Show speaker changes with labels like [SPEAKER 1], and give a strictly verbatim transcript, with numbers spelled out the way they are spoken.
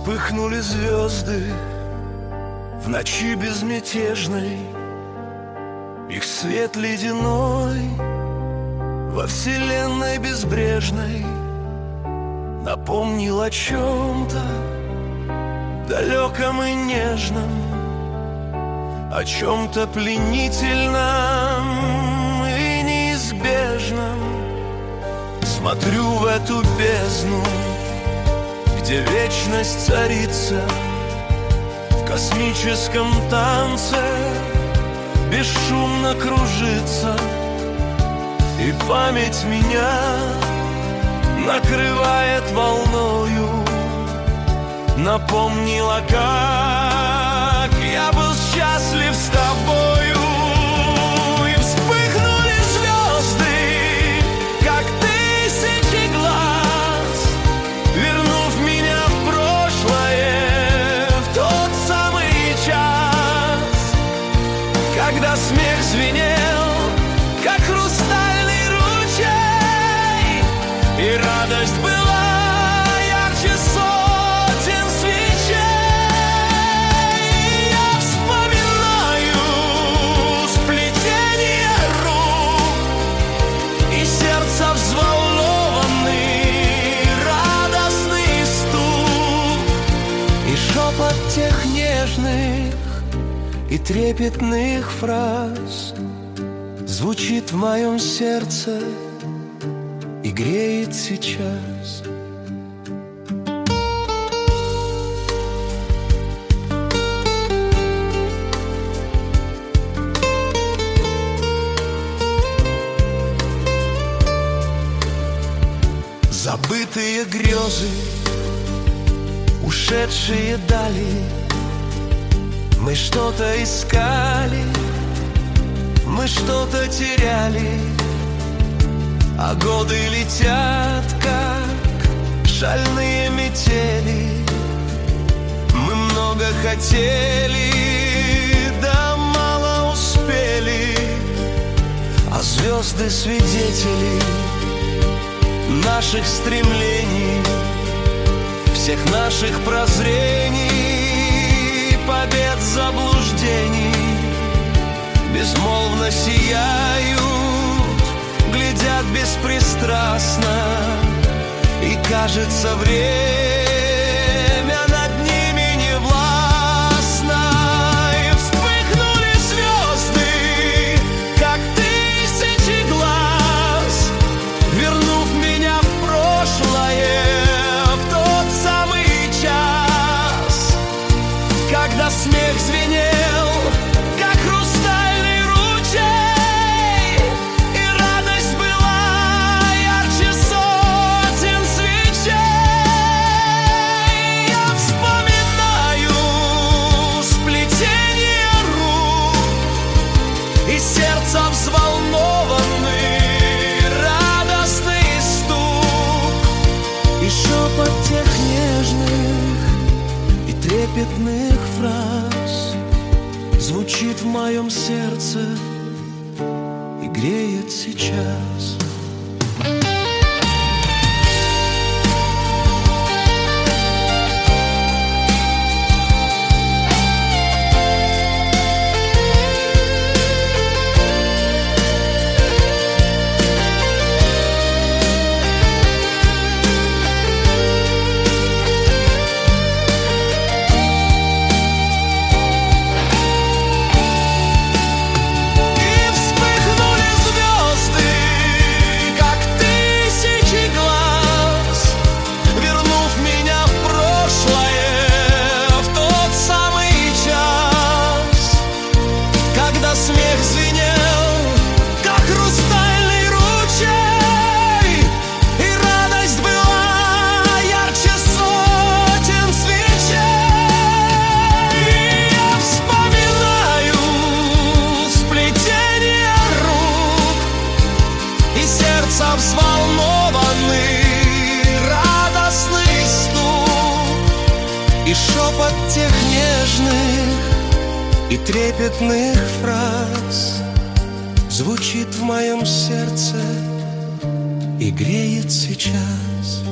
[SPEAKER 1] Вспыхнули звезды в ночи безмятежной, их свет ледяной во вселенной безбрежной напомнил о чем-то далеком и нежном, о чем-то пленительном и неизбежном. Смотрю в эту бездну, где вечность царится, в космическом танце бесшумно кружится, и память меня накрывает волною, напомнила, как я был счастлив с тобою. И вспыхнули звезды, как тысячи глаз, вернув меня в прошлое, в тот самый час, когда смех звенел, как хрустальный ручей, и радость была ярче сотен свечей. Я вспоминаю сплетение рук и сердце взволнованный, радостный стук, и шепот тех нежных и трепетных фраз звучит в моем сердце и греет сейчас. Забытые грезы, ушедшие дали, мы что-то искали, мы что-то теряли, а годы летят, как шальные метели. Мы много хотели, да мало успели, а звезды свидетели наших стремлений, всех наших прозрений, побед, заблуждений. Безмолвно сияют, глядят беспристрастно, и кажется, время над ними не властно. И вспыхнули звезды, как тысячи глаз, вернув меня в прошлое, в тот самый час, когда смех звенел, как хрустальный ручей, и радость была ярче сотен свечей. Я вспоминаю сплетение рук и сердце взволнованный, радостный стук, и шепот тех нежных и трепетных фраз звучит в моем сердце и греет сейчас. Смех звенел, как хрустальный ручей, и радость была ярче сотен свечей. Я вспоминаю сплетение рук и сердце взволнованный, радостный стук, и шепот тех нежных и трепетных фраз звучит в моем сердце и греет сейчас.